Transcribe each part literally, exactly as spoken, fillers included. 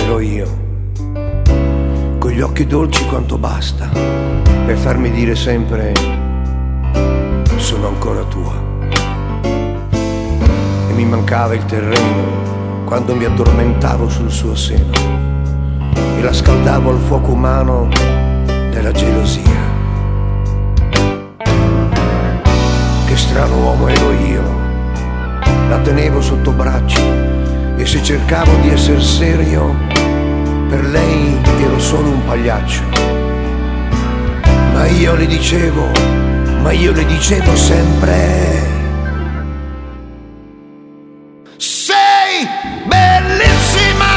ero io, con gli occhi dolci quanto basta per farmi dire sempre sono ancora tua. E mi mancava il terreno quando mi addormentavo sul suo seno e la scaldavo al fuoco umano della gelosia. Che strano uomo ero io, la tenevo sotto braccio e se cercavo di essere serio, per lei ero solo un pagliaccio. Ma io le dicevo, ma io le dicevo sempre: sei bellissima,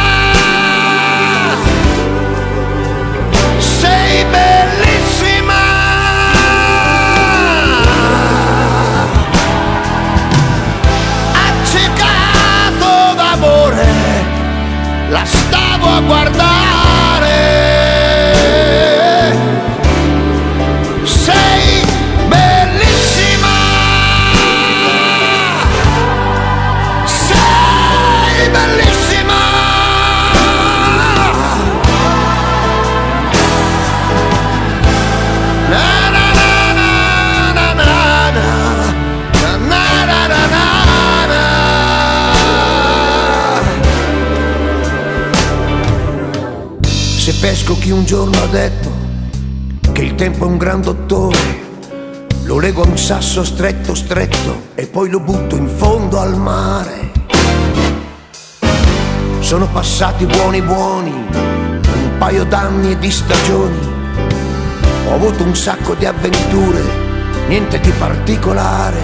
sei bellissima, accecato d'amore, la stavo a guardare. Sei bellissima, sei bellissima. Na na na na na na na na na na na. Se pesco chi un giorno ha detto che il tempo è un gran dottore, lo lego a un sasso stretto stretto e poi lo butto in fondo al mare. Sono passati buoni buoni un paio d'anni e di stagioni, ho avuto un sacco di avventure, niente di particolare,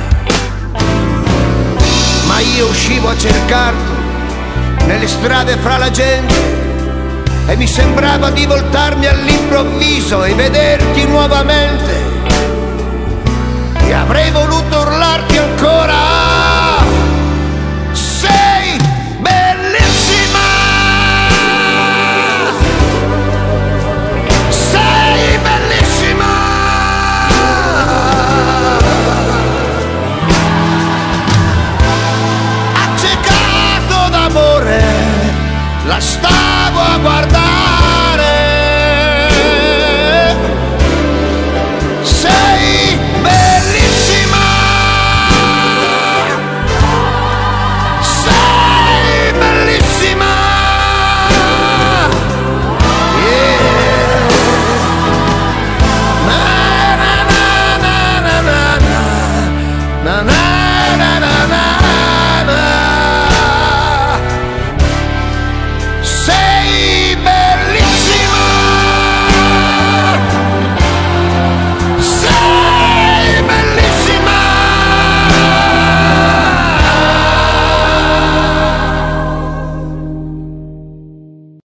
ma io uscivo a cercarti nelle strade fra la gente e mi sembrava di voltarmi all'improvviso e vederti nuovamente, e avrei voluto urlarti ancora: sei bellissima, sei bellissima. Accecato d'amore, la stavo a guardare.